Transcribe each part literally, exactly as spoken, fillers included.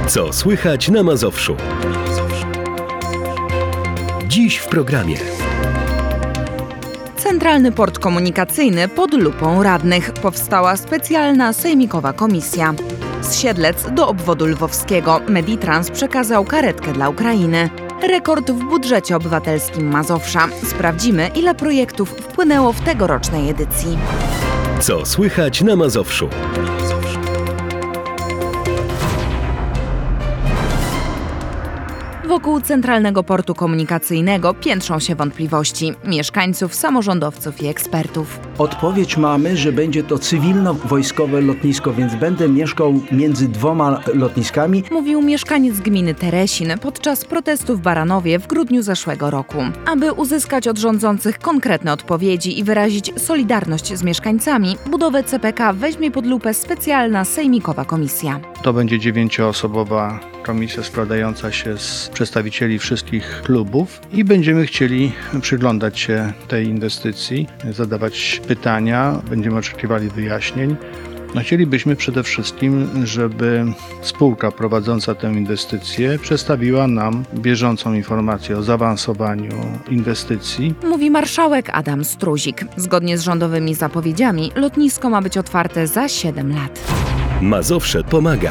Co słychać na Mazowszu? Dziś w programie. Centralny Port Komunikacyjny pod lupą radnych. Powstała specjalna sejmikowa komisja. Z Siedlec do obwodu lwowskiego Meditrans przekazał karetkę dla Ukrainy. Rekord w budżecie obywatelskim Mazowsza. Sprawdzimy, ile projektów wpłynęło w tegorocznej edycji. Co słychać na Mazowszu? Wokół Centralnego Portu Komunikacyjnego piętrzą się wątpliwości mieszkańców, samorządowców i ekspertów. Odpowiedź mamy, że będzie to cywilno-wojskowe lotnisko, więc będę mieszkał między dwoma lotniskami. Mówił mieszkaniec gminy Teresin podczas protestu w Baranowie w grudniu zeszłego roku. Aby uzyskać od rządzących konkretne odpowiedzi i wyrazić solidarność z mieszkańcami, budowę C P K weźmie pod lupę specjalna sejmikowa komisja. To będzie dziewięcioosobowa komisja składająca się z przedstawicieli wszystkich klubów i będziemy chcieli przyglądać się tej inwestycji, zadawać pytania, będziemy oczekiwali wyjaśnień. No, chcielibyśmy przede wszystkim, żeby spółka prowadząca tę inwestycję przedstawiła nam bieżącą informację o zaawansowaniu inwestycji. Mówi marszałek Adam Struzik. Zgodnie z rządowymi zapowiedziami lotnisko ma być otwarte za siedem lat. Mazowsze pomaga.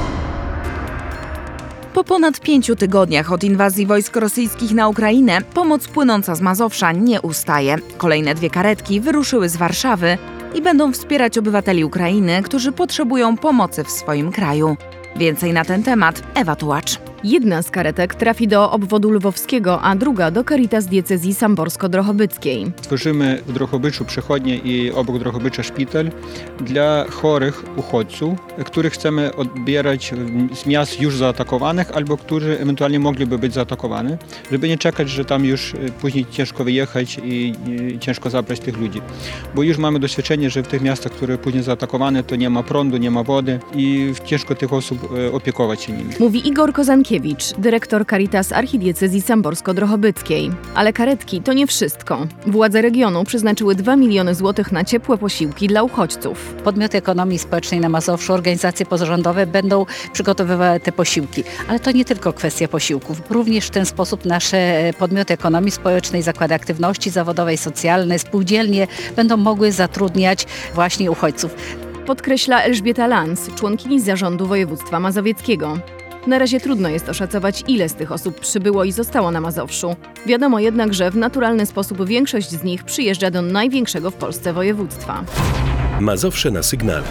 Po ponad pięciu tygodniach od inwazji wojsk rosyjskich na Ukrainę pomoc płynąca z Mazowsza nie ustaje. Kolejne dwie karetki wyruszyły z Warszawy i będą wspierać obywateli Ukrainy, którzy potrzebują pomocy w swoim kraju. Więcej na ten temat Ewa Tułacz. Jedna z karetek trafi do obwodu lwowskiego, a druga do Caritas diecezji samborsko-drohobyckiej. Tworzymy w Drohobyczu przychodnie i obok Drohobycza szpital dla chorych uchodźców, których chcemy odbierać z miast już zaatakowanych albo którzy ewentualnie mogliby być zaatakowani, żeby nie czekać, że tam już później ciężko wyjechać i, i ciężko zabrać tych ludzi. Bo już mamy doświadczenie, że w tych miastach, które później zaatakowane, to nie ma prądu, nie ma wody i ciężko tych osób opiekować się nimi. Mówi Igor Kozankiewicz, dyrektor Caritas archidiecezji samborsko-drohobyckiej. Ale karetki to nie wszystko. Władze regionu przeznaczyły dwa miliony złotych na ciepłe posiłki dla uchodźców. Podmioty ekonomii społecznej na Mazowszu, organizacje pozarządowe będą przygotowywały te posiłki. Ale to nie tylko kwestia posiłków. Również w ten sposób nasze podmioty ekonomii społecznej, zakłady aktywności zawodowej, socjalne, spółdzielnie będą mogły zatrudniać właśnie uchodźców. Podkreśla Elżbieta Lanz, członkini zarządu województwa mazowieckiego. Na razie trudno jest oszacować, ile z tych osób przybyło i zostało na Mazowszu. Wiadomo jednak, że w naturalny sposób większość z nich przyjeżdża do największego w Polsce województwa. Mazowsze na sygnale.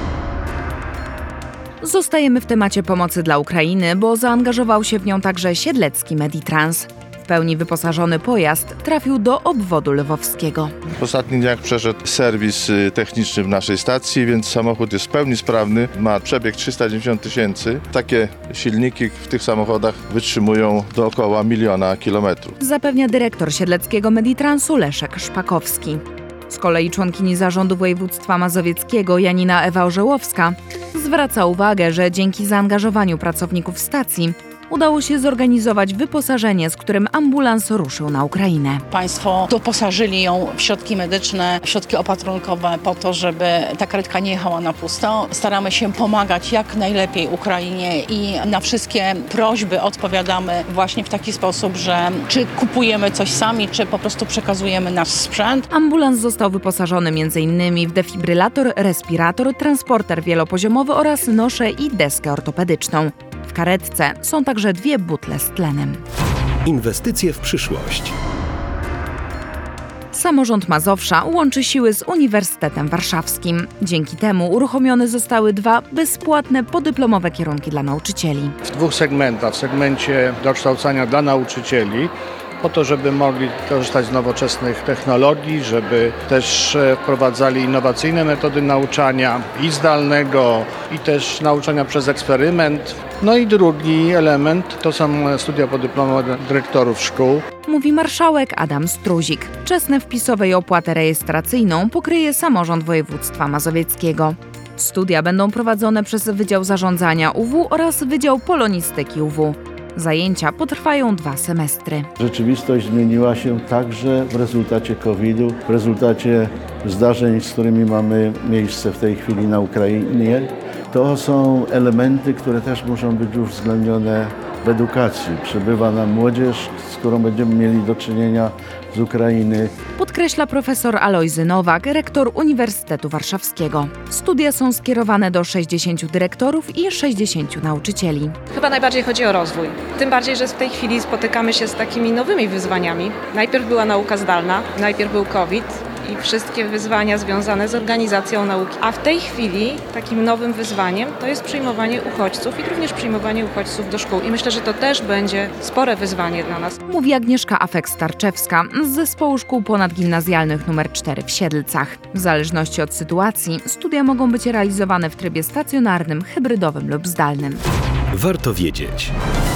Zostajemy w temacie pomocy dla Ukrainy, bo zaangażował się w nią także siedlecki Meditrans. W pełni wyposażony pojazd trafił do obwodu lwowskiego. W ostatnich dniach przeszedł serwis techniczny w naszej stacji, więc samochód jest w pełni sprawny. Ma przebieg trzysta dziewięćdziesiąt tysięcy. Takie silniki w tych samochodach wytrzymują do około miliona kilometrów. Zapewnia dyrektor siedleckiego Meditransu Leszek Szpakowski. Z kolei członkini zarządu województwa mazowieckiego Janina Ewa Orzełowska zwraca uwagę, że dzięki zaangażowaniu pracowników stacji udało się zorganizować wyposażenie, z którym ambulans ruszył na Ukrainę. Państwo doposażyli ją w środki medyczne, w środki opatrunkowe po to, żeby ta karetka nie jechała na pusto. Staramy się pomagać jak najlepiej Ukrainie i na wszystkie prośby odpowiadamy właśnie w taki sposób, że czy kupujemy coś sami, czy po prostu przekazujemy nasz sprzęt. Ambulans został wyposażony między innymi w defibrylator, respirator, transporter wielopoziomowy oraz noszę i deskę ortopedyczną. W karetce są także dwie butle z tlenem. Inwestycje w przyszłość. Samorząd Mazowsza łączy siły z Uniwersytetem Warszawskim. Dzięki temu uruchomione zostały dwa bezpłatne podyplomowe kierunki dla nauczycieli. W dwóch segmentach. W segmencie dokształcania dla nauczycieli, po to, żeby mogli korzystać z nowoczesnych technologii, żeby też wprowadzali innowacyjne metody nauczania i zdalnego, i też nauczania przez eksperyment. No i drugi element to są studia podyplomowe dyrektorów szkół. Mówi marszałek Adam Struzik. Czesne wpisowe i opłatę rejestracyjną pokryje samorząd województwa mazowieckiego. Studia będą prowadzone przez Wydział Zarządzania U W oraz Wydział Polonistyki U W. Zajęcia potrwają dwa semestry. Rzeczywistość zmieniła się także w rezultacie kowida, w rezultacie zdarzeń, z którymi mamy miejsce w tej chwili na Ukrainie. To są elementy, które też muszą być uwzględnione w edukacji. Przybywa nam młodzież, z którą będziemy mieli do czynienia z Ukrainy. Podkreśla profesor Alojzy Nowak, rektor Uniwersytetu Warszawskiego. Studia są skierowane do sześćdziesięciu dyrektorów i sześćdziesięciu nauczycieli. Chyba najbardziej chodzi o rozwój. Tym bardziej, że w tej chwili spotykamy się z takimi nowymi wyzwaniami. Najpierw była nauka zdalna, najpierw był COVID i wszystkie wyzwania związane z organizacją nauki. A w tej chwili takim nowym wyzwaniem to jest przyjmowanie uchodźców i również przyjmowanie uchodźców do szkół. I myślę, że to też będzie spore wyzwanie dla nas. Mówi Agnieszka Afek-Starczewska z Zespołu Szkół Ponadgimnazjalnych numer cztery w Siedlcach. W zależności od sytuacji studia mogą być realizowane w trybie stacjonarnym, hybrydowym lub zdalnym. Warto wiedzieć.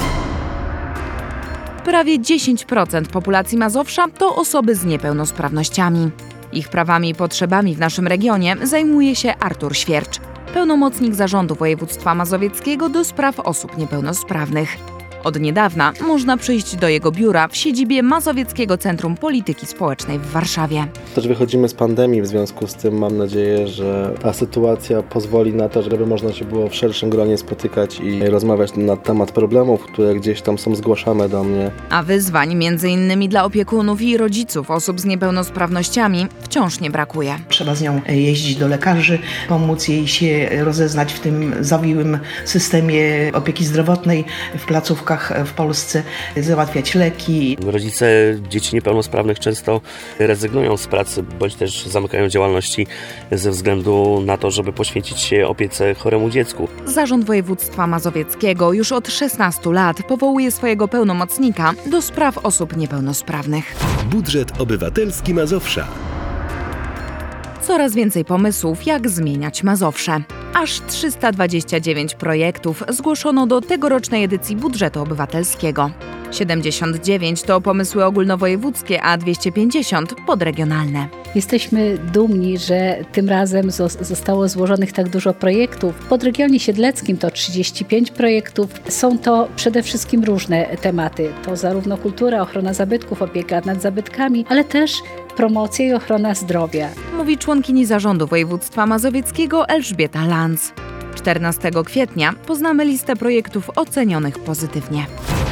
Prawie dziesięć procent populacji Mazowsza to osoby z niepełnosprawnościami. Ich prawami i potrzebami w naszym regionie zajmuje się Artur Świercz, pełnomocnik Zarządu Województwa Mazowieckiego do spraw osób niepełnosprawnych. Od niedawna można przyjść do jego biura w siedzibie Mazowieckiego Centrum Polityki Społecznej w Warszawie. Też wychodzimy z pandemii, w związku z tym mam nadzieję, że ta sytuacja pozwoli na to, żeby można się było w szerszym gronie spotykać i rozmawiać na temat problemów, które gdzieś tam są zgłaszane do mnie. A wyzwań między innymi dla opiekunów i rodziców osób z niepełnosprawnościami wciąż nie brakuje. Trzeba z nią jeździć do lekarzy, pomóc jej się rozeznać w tym zawiłym systemie opieki zdrowotnej w placówkach w Polsce, załatwiać leki. Rodzice dzieci niepełnosprawnych często rezygnują z pracy, bądź też zamykają działalności ze względu na to, żeby poświęcić się opiece choremu dziecku. Zarząd Województwa Mazowieckiego już od szesnastu lat powołuje swojego pełnomocnika do spraw osób niepełnosprawnych. Budżet obywatelski Mazowsza. Coraz więcej pomysłów, jak zmieniać Mazowsze. Aż trzysta dwadzieścia dziewięć projektów zgłoszono do tegorocznej edycji budżetu obywatelskiego. siedemdziesiąt dziewięć to pomysły ogólnowojewódzkie, a dwieście pięćdziesiąt podregionalne. Jesteśmy dumni, że tym razem zostało złożonych tak dużo projektów. W podregionie siedleckim to trzydzieści pięć projektów. Są to przede wszystkim różne tematy. To zarówno kultura, ochrona zabytków, opieka nad zabytkami, ale też promocja i ochrona zdrowia. Mówi członkini Zarządu Województwa Mazowieckiego Elżbieta Lanz. czternastego kwietnia poznamy listę projektów ocenionych pozytywnie.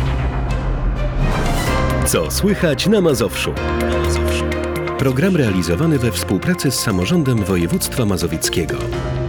Co słychać na Mazowszu? Program realizowany we współpracy z Samorządem Województwa Mazowieckiego.